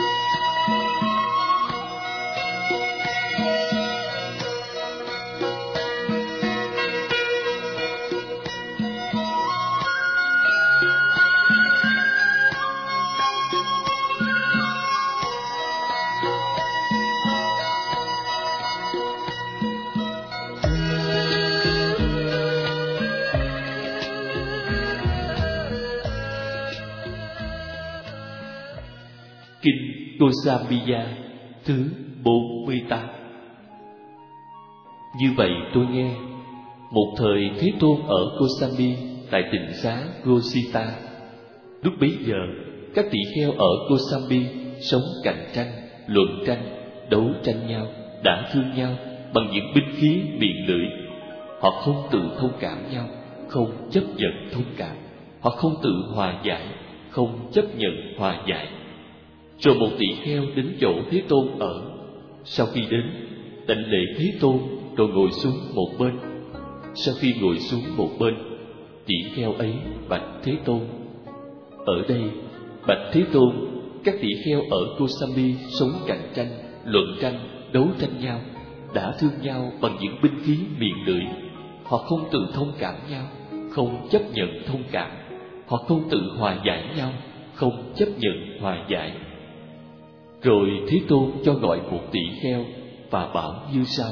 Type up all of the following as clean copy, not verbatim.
Gosamiya thứ 48. Như vậy tôi nghe, một thời Thế Tôn ở Gosami tại tịnh xá Gosita. Lúc bấy giờ, các tỳ kheo ở Gosami sống cạnh tranh, luận tranh, đấu tranh nhau, đã thương nhau bằng những binh khí miệng lưỡi. Họ không tự thông cảm nhau, không chấp nhận thông cảm. Họ không tự hòa giải, không chấp nhận hòa giải. Rồi một tỳ kheo đến chỗ Thế Tôn ở. Sau khi đến, đảnh lễ Thế Tôn rồi ngồi xuống một bên. Sau khi ngồi xuống một bên, tỳ kheo ấy bạch Thế Tôn: ở đây, bạch Thế Tôn, các tỳ kheo ở Gosami sống cạnh tranh, luận tranh, đấu tranh nhau, đã thương nhau bằng những binh khí miệng lưỡi. Họ không tự thông cảm nhau, không chấp nhận thông cảm. Họ không tự hòa giải nhau, không chấp nhận hòa giải. Rồi Thế Tôn cho gọi một tỳ kheo và bảo như sau: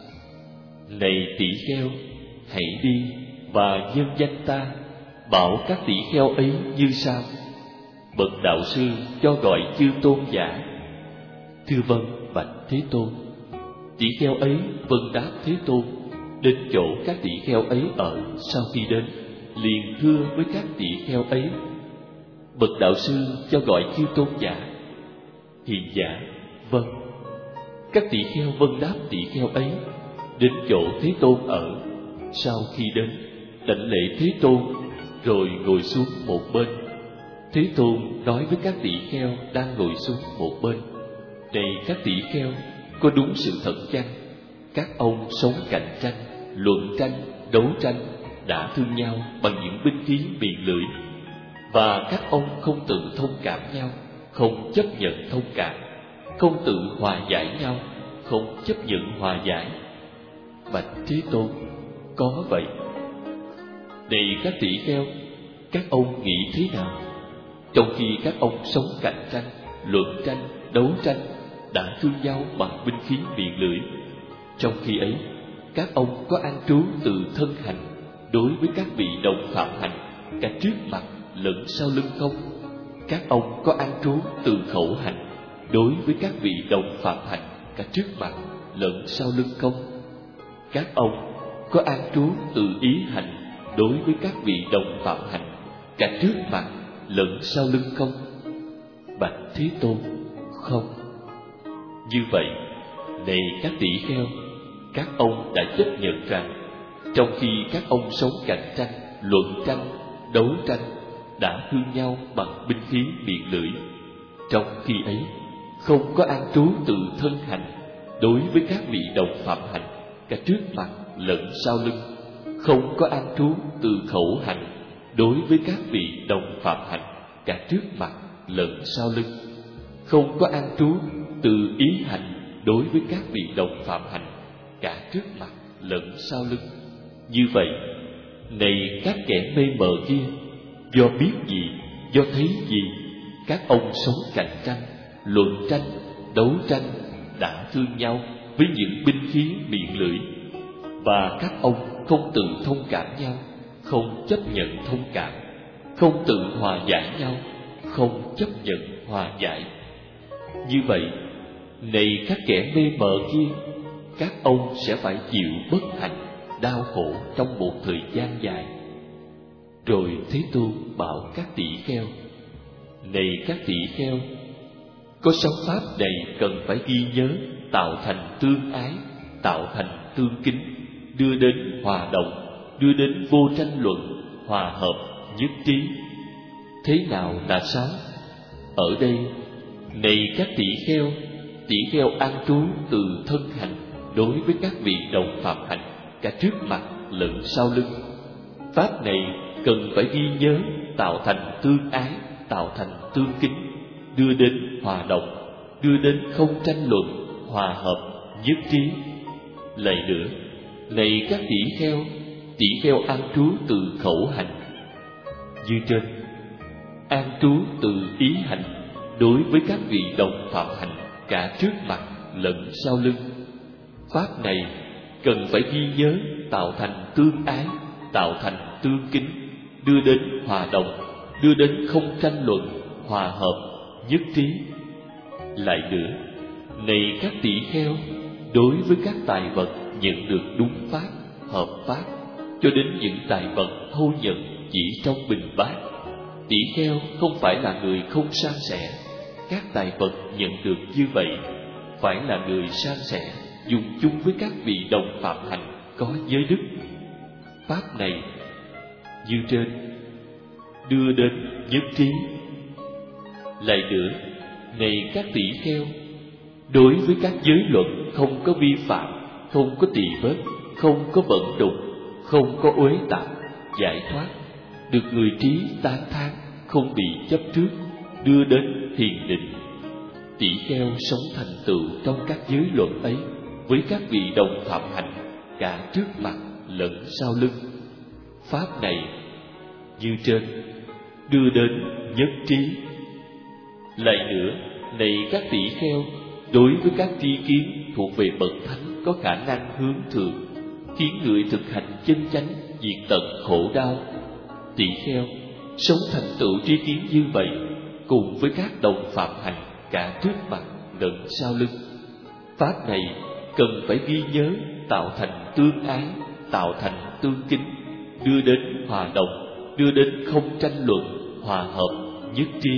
này tỳ kheo, hãy đi và nhân danh ta bảo các tỳ kheo ấy như sau: bậc đạo sư cho gọi chư tôn giả. Thưa vâng, bạch Thế Tôn. Tỳ kheo ấy vâng đáp Thế Tôn. Đến chỗ các tỳ kheo ấy ở, sau khi đến, liền thưa với các tỳ kheo ấy: bậc đạo sư cho gọi chư tôn giả. Hiền giả: vâng. Các tỳ kheo vâng đáp tỳ kheo ấy. Đến chỗ Thế Tôn ở, sau khi đến, đảnh lễ Thế Tôn rồi ngồi xuống một bên. Thế Tôn nói với các tỳ kheo đang ngồi xuống một bên: này các tỳ kheo, có đúng sự thật chăng? Các ông sống cạnh tranh, luận tranh, đấu tranh, đã thương nhau bằng những binh khí miệng lưỡi, và các ông không tự thông cảm nhau, không chấp nhận thông cảm, không tự hòa giải nhau, không chấp nhận hòa giải. Bạch Thế Tôn: có vậy. Này các tỳ kheo, các ông nghĩ thế nào? Trong khi các ông sống cạnh tranh, luận tranh, đấu tranh, đã thương nhau bằng binh khí miệng lưỡi, trong khi ấy các ông có an trú từ thân hành đối với các vị đồng phạm hành cả trước mặt lẫn sau lưng không? Các ông có an trú từ khẩu hành đối với các vị đồng phạm hành cả trước mặt lẫn sau lưng không? Các ông có an trú từ ý hành đối với các vị đồng phạm hành cả trước mặt lẫn sau lưng không? Bạch Thế Tôn: không. Như vậy, này các tỳ kheo, các ông đã chấp nhận rằng trong khi các ông sống cạnh tranh, luận tranh, đấu tranh, đã thương nhau bằng binh khí miệng lưỡi, trong khi ấy không có an trú từ thân hành đối với các vị đồng phạm hành cả trước mặt lẫn sau lưng, không có an trú từ khẩu hành đối với các vị đồng phạm hành cả trước mặt lẫn sau lưng, không có an trú từ ý hành đối với các vị đồng phạm hành cả trước mặt lẫn sau lưng. Như vậy, này các kẻ mê mờ kia, do biết gì, do thấy gì, các ông sống cạnh tranh, luận tranh, đấu tranh, đã thương nhau với những binh khí miệng lưỡi, và các ông không tự thông cảm nhau, không chấp nhận thông cảm, không tự hòa giải nhau, không chấp nhận hòa giải. Như vậy, này các kẻ mê mờ kia, các ông sẽ phải chịu bất hạnh, đau khổ trong một thời gian dài. Rồi Thế Tôn bảo các tỳ kheo: này các tỳ kheo, có sáu pháp này cần phải ghi nhớ, tạo thành tương ái, tạo thành tương kính, đưa đến hòa đồng, đưa đến vô tranh luận, hòa hợp, nhất trí. Thế nào là sáu? Ở đây, này các tỳ kheo an trú từ thân hành đối với các vị đồng phạm hành cả trước mặt lẫn sau lưng. Pháp này cần phải ghi nhớ, tạo thành tương ái, tạo thành tương kính, đưa đến hòa đồng, đưa đến không tranh luận, hòa hợp, nhất trí. Lại nữa, này các tỷ kheo an trú từ khẩu hành. Như trên, an trú từ ý hành đối với các vị đồng phạm hành cả trước mặt lẫn sau lưng. Pháp này cần phải ghi nhớ, tạo thành tương ái, tạo thành tương kính, đưa đến hòa đồng, đưa đến không tranh luận, hòa hợp, nhất trí. Lại nữa, này các tỷ kheo, đối với các tài vật nhận được đúng pháp, hợp pháp, cho đến những tài vật thô nhận chỉ trong bình bát, tỷ kheo không phải là người không san sẻ. Các tài vật nhận được như vậy phải là người san sẻ, dùng chung với các vị đồng phạm hành có giới đức. Pháp này như trên, đưa đến nhất trí. Lại nữa, này các tỷ kheo, đối với các giới luận không có vi phạm, không có tỳ vết, không có bẩn đục, không có uế tạp, giải thoát, được người trí tán thán, không bị chấp trước, đưa đến thiền định. Tỷ kheo sống thành tựu trong các giới luận ấy với các vị đồng phạm hành cả trước mặt lẫn sau lưng. Pháp này như trên, đưa đến nhất trí. Lại nữa, này các tỷ kheo, đối với các tri kiến thuộc về bậc thánh có khả năng hướng thượng, khiến người thực hành chân chánh diệt tận khổ đau, tỷ kheo sống thành tựu tri kiến như vậy cùng với các đồng phạm hành cả trước mặt lẫn sau lưng. Pháp này cần phải ghi nhớ, tạo thành tương ái, tạo thành tương kính, đưa đến hòa đồng, đưa đến không tranh luận, hòa hợp, nhất trí.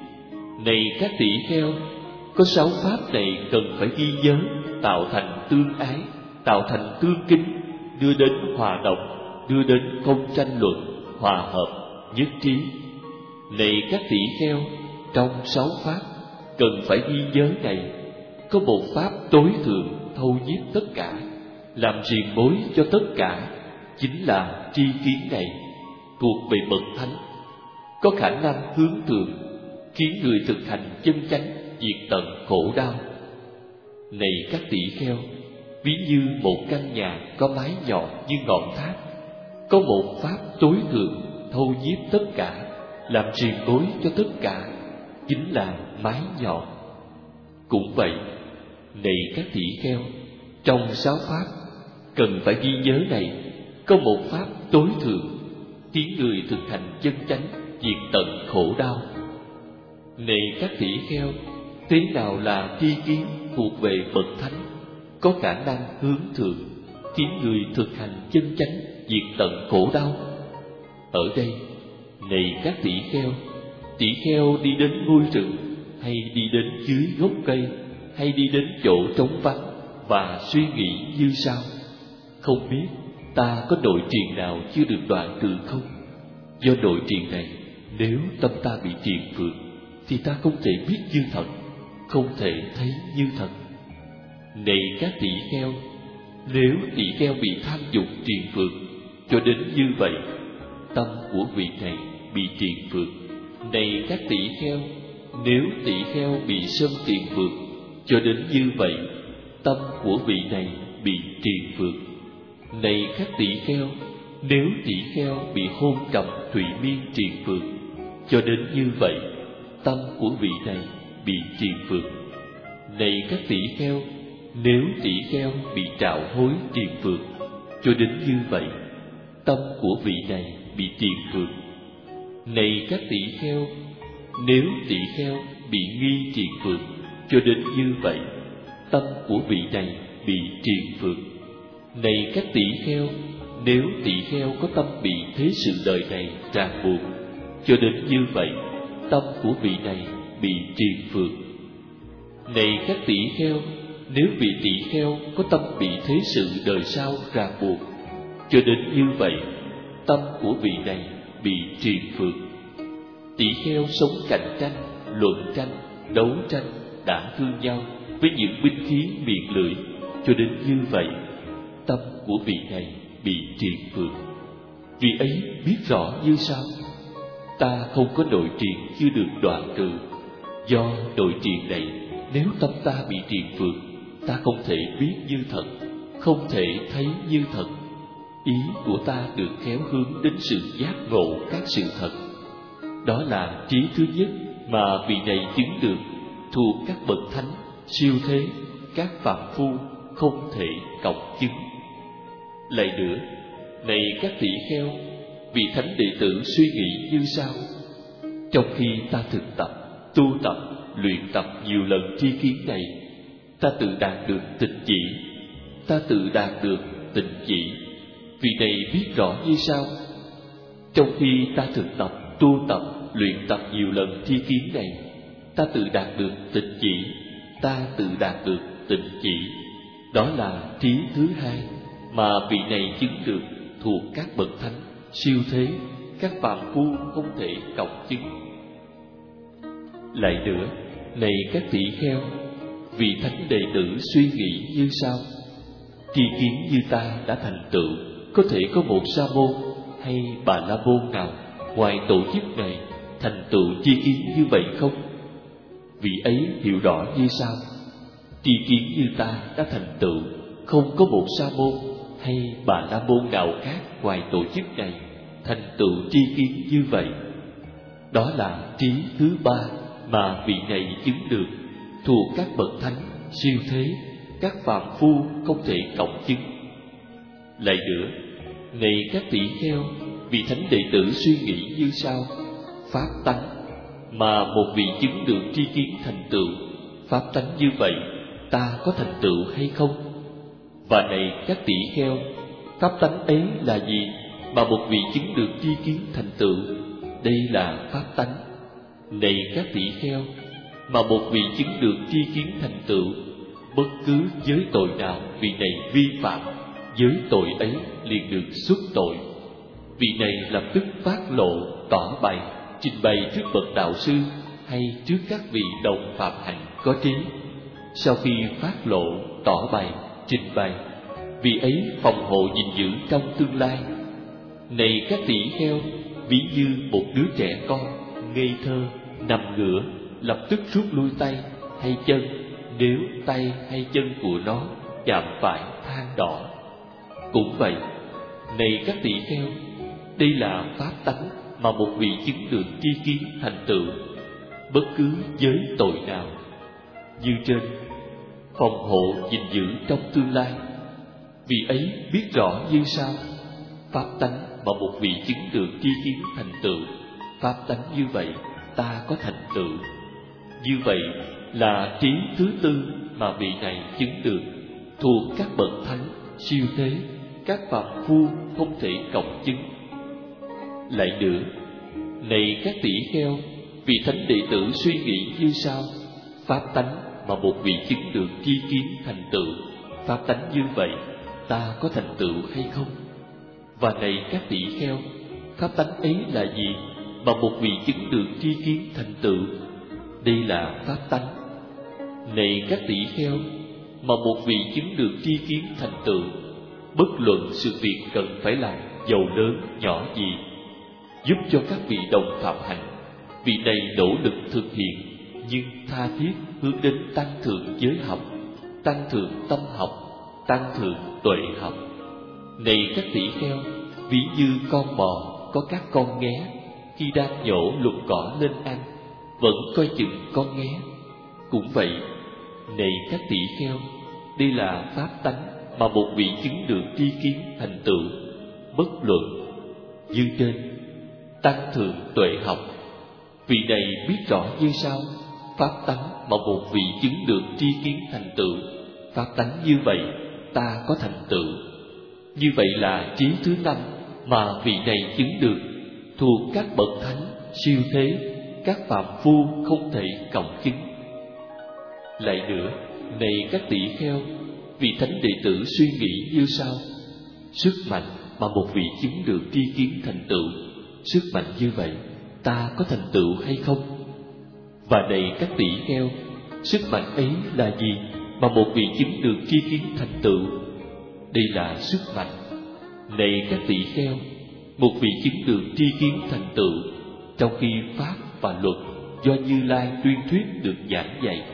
Này các tỷ kheo, có 6 pháp này cần phải ghi nhớ, tạo thành tương ái, tạo thành tương kính, đưa đến hòa đồng, đưa đến không tranh luận, hòa hợp, nhất trí. Này các tỷ kheo, trong 6 pháp cần phải ghi nhớ này, có một pháp tối thượng thâu nhiếp tất cả, làm riêng mối cho tất cả, chính là tri kiến này, thuộc về bậc thánh, có khả năng hướng thượng, khiến người thực hành chân chánh diệt tận khổ đau. Này các tỷ kheo, ví như một căn nhà có mái nhọn như ngọn tháp, có một pháp tối thượng thâu nhiếp tất cả, làm riêng mối cho tất cả, chính là mái nhọn. Cũng vậy, này các tỷ kheo, trong 6 pháp cần phải ghi nhớ này, có một pháp tối thượng, khiến người thực hành chân chánh diệt tận khổ đau. Này các tỷ kheo, thế nào là tri kiến thuộc về bậc thánh, có khả năng hướng thượng, khiến người thực hành chân chánh diệt tận khổ đau? Ở đây, này các tỷ kheo đi đến ngôi rừng, hay đi đến dưới gốc cây, hay đi đến chỗ trống vắng và suy nghĩ như sau: không biết ta có nội triền nào chưa được đoạn trừ không? Do nội triền này, nếu tâm ta bị triền phượt, thì ta không thể biết như thật, không thể thấy như thật. Này các tỷ kheo, nếu tỷ kheo bị tham dục triền phượt cho đến như vậy, tâm của vị này bị triền phượt. Này các tỷ kheo, nếu tỷ kheo bị sân triền phượt cho đến như vậy, tâm của vị này bị triền phượt. Này các tỷ kheo, nếu tỷ kheo bị hôn trầm thụy miên triền phượt cho đến như vậy, tâm của vị này bị triền phượt. Này các tỷ kheo, nếu tỷ kheo bị trạo hối triền phượt cho đến như vậy, tâm của vị này bị triền phượt. Này các tỷ kheo, nếu tỷ kheo bị nghi triền phượt cho đến như vậy, tâm của vị này bị triền phượt. Này các tỷ kheo, nếu tỷ kheo có tâm bị thế sự đời này ràng buộc cho đến như vậy, tâm của vị này bị triền phượt. Này các tỷ kheo, nếu vị tỷ kheo có tâm bị thế sự đời sau ràng buộc cho đến như vậy, tâm của vị này bị triền phượt. Tỷ kheo sống cạnh tranh, luận tranh, đấu tranh, đã thương nhau với những binh khí miệng lưỡi cho đến như vậy, tâm của vị này bị triền phượt. Vì ấy biết rõ như sau: ta không có nội triền chưa được đoạn trừ. Do nội triền này nếu tâm ta bị triền phược, ta không thể biết như thật, không thể thấy như thật. Ý của ta được khéo hướng đến sự giác ngộ các sự thật. Đó là trí thứ nhất mà vị này chứng được, thuộc các bậc thánh siêu thế, các phàm phu không thể cộng chứng. Lại nữa, này các tỷ kheo, vị thánh đệ tử suy nghĩ như sau: trong khi ta thực tập, tu tập, luyện tập nhiều lần tri kiến này, ta tự đạt được tịnh chỉ, ta tự đạt được tịnh chỉ. Vị này biết rõ như sau: trong khi ta thực tập, tu tập, luyện tập nhiều lần tri kiến này, ta tự đạt được tịnh chỉ, ta tự đạt được tịnh chỉ. Đó là trí thứ hai mà vị này chứng được, thuộc các bậc thánh siêu thế, các phàm phu không thể cộng chứng. Lại nữa, này các tỷ kheo, vị thánh đệ tử suy nghĩ như sau: tri kiến như ta đã thành tựu, có thể có một sa môn hay bà la môn nào ngoài tổ chức này thành tựu tri kiến như vậy không? Vị ấy hiểu rõ như sau: tri kiến như ta đã thành tựu, không có một sa môn hay bà la môn nào khác ngoài tổ chức này thành tựu tri kiến như vậy. Đó là trí thứ ba mà vị này chứng được, thuộc các bậc thánh siêu thế, các phàm phu không thể cộng chứng. Lại nữa, này các tỷ kheo, vị thánh đệ tử suy nghĩ như sau: pháp tánh mà một vị chứng được tri kiến thành tựu, pháp tánh như vậy ta có thành tựu hay không? Và này các tỷ kheo, pháp tánh ấy là gì mà một vị chứng được tri kiến thành tựu? Đây là pháp tánh. Này các tỷ kheo, mà một vị chứng được tri kiến thành tựu, bất cứ giới tội nào vị này vi phạm, giới tội ấy liền được xuất tội. Vị này lập tức phát lộ, tỏ bày, trình bày trước bậc đạo sư hay trước các vị đồng phạm hạnh có trí. Sau khi phát lộ, tỏ bày, trình bày, vị ấy phòng hộ gìn giữ trong tương lai. Này các tỷ kheo, ví như một đứa trẻ con ngây thơ nằm ngửa, lập tức rút lui tay hay chân nếu tay hay chân của nó chạm phải than đỏ. Cũng vậy, này các tỷ kheo, đây là pháp tánh mà một vị chứng được tri kiến thành tựu, bất cứ giới tội nào. Như trên, phòng hộ gìn giữ trong tương lai, vị ấy biết rõ như sau: pháp tánh mà một vị chứng được tri kiến thành tựu, pháp tánh như vậy ta có thành tựu. Như vậy là trí thứ tư mà vị này chứng được, thuộc các bậc thánh siêu thế, các phàm phu không thể cộng chứng. Lại nữa, này các tỷ kheo, vị thánh đệ tử suy nghĩ như sau: pháp tánh mà một vị chứng được tri kiến thành tựu, pháp tánh như vậy ta có thành tựu hay không? Và này các tỷ kheo, pháp tánh ấy là gì mà một vị chứng được tri kiến thành tựu? Đây là pháp tánh. Này các tỷ kheo, mà một vị chứng được tri kiến thành tựu, bất luận sự việc cần phải làm giàu lớn nhỏ gì, giúp cho các vị đồng phạm hạnh, vị này nỗ lực thực hiện, nhưng tha thiết hướng đến tăng thượng giới học, tăng thượng tâm học, tăng thượng tuệ học. Này các tỷ kheo, ví như con bò có các con nghé, khi đang nhổ lục cỏ lên ăn, vẫn coi chừng con nghé. Cũng vậy, này các tỷ kheo, đây là pháp tánh mà một vị chứng được tri kiến thành tựu, bất luận. Như trên, tăng thượng tuệ học, vị này biết rõ như sau: pháp tánh mà một vị chứng được tri kiến thành tựu, pháp tánh như vậy ta có thành tựu. Như vậy là trí thứ năm mà vị này chứng được, thuộc các bậc thánh siêu thế, các phàm phu không thể cộng chứng. Lại nữa, này các tỷ kheo, vị thánh đệ tử suy nghĩ như sau: sức mạnh mà một vị chứng được tri kiến thành tựu, sức mạnh như vậy ta có thành tựu hay không? Và này các tỷ kheo, sức mạnh ấy là gì mà một vị chứng được tri kiến thành tựu? Đây là sức mạnh. Này các tỷ kheo, một vị chứng được tri kiến thành tựu, trong khi pháp và luật do Như Lai tuyên thuyết được giảng dạy,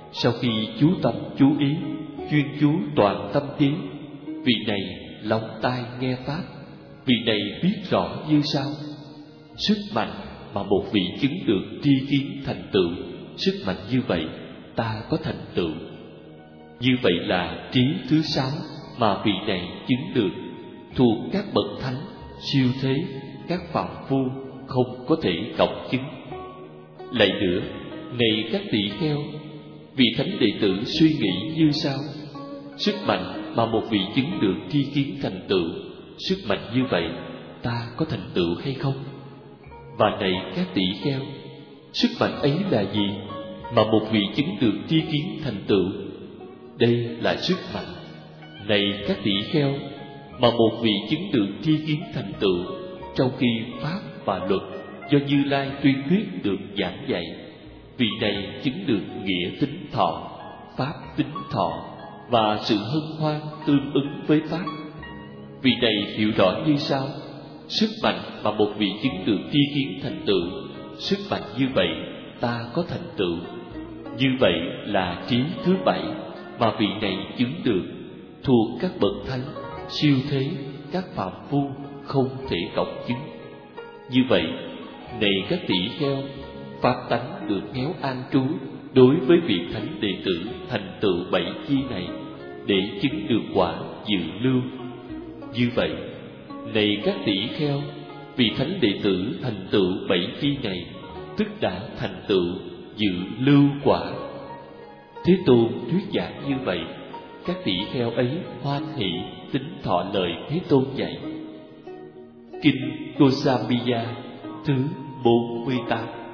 sau khi chú tâm chú ý, chuyên chú toàn tâm trí, vị này lắng tai nghe pháp, vị này biết rõ như sau. Sức mạnh mà một vị chứng được tri kiến thành tựu, sức mạnh như vậy ta có thành tựu. Như vậy là trí thứ 6 mà vị này chứng được, thuộc các bậc thánh siêu thế, các phàm phu không có thể cộng chứng. Lại nữa, này các tỷ kheo, vị thánh đệ tử suy nghĩ như sau: sức mạnh mà một vị chứng được tri kiến thành tựu, sức mạnh như vậy ta có thành tựu hay không? Và này các tỷ kheo, sức mạnh ấy là gì mà một vị chứng được tri kiến thành tựu? Đây là sức mạnh. Này các tỷ kheo, mà một vị chứng được tri kiến thành tựu, trong khi pháp và luật do Như Lai tuyên thuyết được giảng dạy, vị này chứng được nghĩa tính thọ, pháp tính thọ và sự hân hoan tương ứng với pháp. Vị này hiểu rõ như sau: sức mạnh mà một vị chứng được tri kiến thành tựu, sức mạnh như vậy ta có thành tựu. Như vậy là trí thứ 7 mà vị này chứng được, thuộc các bậc thánh siêu thế, các phàm phu không thể cộng chứng. Như vậy, này các tỷ kheo, pháp tánh được khéo an trú đối với vị thánh đệ tử thành tựu 7 chi này, để chứng được quả dự lưu. Như vậy, này các tỷ kheo, vị thánh đệ tử thành tựu 7 chi này, tức đã thành tựu dự lưu quả. Thế Tôn thuyết giảng như vậy, các tỷ kheo ấy hoan hỷ tín thọ lời Thế Tôn dạy. Kinh Kosambiya thứ 48.